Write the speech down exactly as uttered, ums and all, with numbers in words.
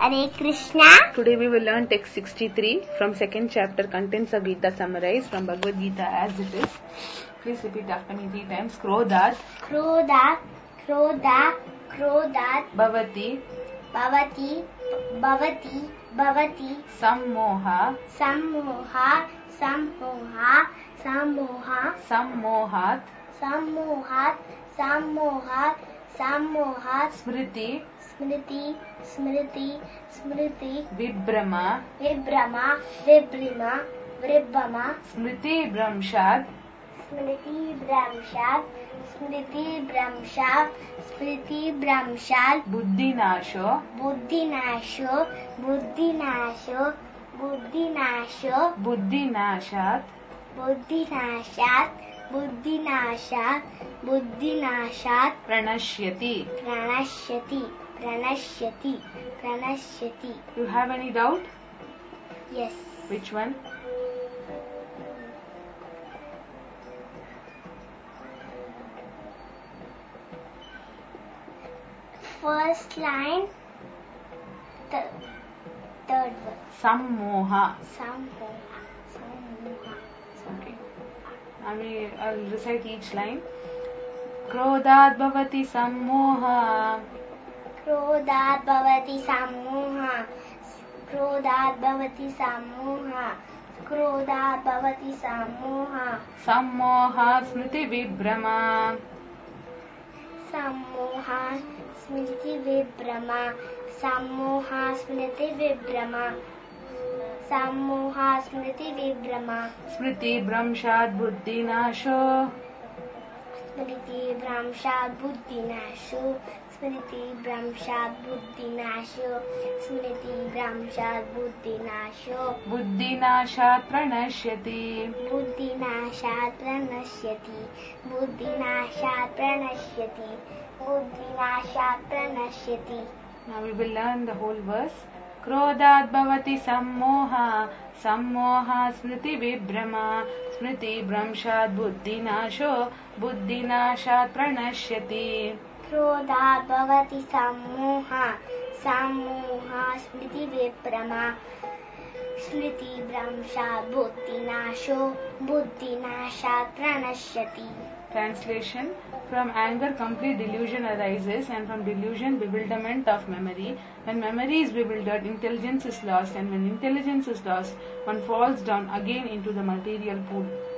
Hare Krishna. Today we will learn text sixty-three from second chapter, Contents of Gita summarized from Bhagavad Gita as it is. Please repeat after me three times. Krodhat, Krodhat, Krodhat, Krodhat, Bhavati, Bhavati, Bhavati, Bhavati, Sammoha, Sammoha, Sammoha, Sammoha, Sammohat, Sammohat, Sammohat, Sammohat, Smriti, Smriti, Smriti, Smriti, Vibhrama, Vibrama, Vibrima, Vibrama, Smriti Bramshad, Smriti Bramshad, Smriti Bramshad, Smriti Bramshad, Buddhinasho, Buddhinasho, Buddhinasho, Buddhinasho, Buddhinashat, Buddhinashat, Buddhinashat, Buddhinashat, Pranashyati. Pranashyati, Pranashyati, Pranashyati. You have any doubt? Yes. Which one? First line, the third one. Sammoha. Sammoha, Sammoha. Okay. I will I'll recite each line. Krodhat bhavati sammoha. Krodhat bhavati sammoha. Krodhat bhavati sammoha. Krodhat bhavati sammoha. Sammoha smriti vibhrama. Sammoha smriti vibrama. Sammoha smriti vibrama. Sammoha smriti vibrama. Smriti bramshad buddhinasho. Smriti bramshad buddhinasho. Smriti bramshad buddhinasho. Smriti bramshad buddhinasho. Buddhinashat pranashyati. Buddhinashat pranashyati. Buddhinashat pranashyati. Buddhinashat pranashyati. Now we will learn the whole verse. Krodhat bhavati sammoha. Sammoha smriti vibhrama. Smriti bramshad buddhinasho. Buddhinashat pranashyati. Krodhat bhavati sammoha. Sammoha smriti vibrama. Smriti bramshad buddhinasho. Buddhinashat pranashyati. Translation. From anger complete delusion arises, and from delusion bewilderment of memory. When memory is bewildered, intelligence is lost, and when intelligence is lost, one falls down again into the material pool.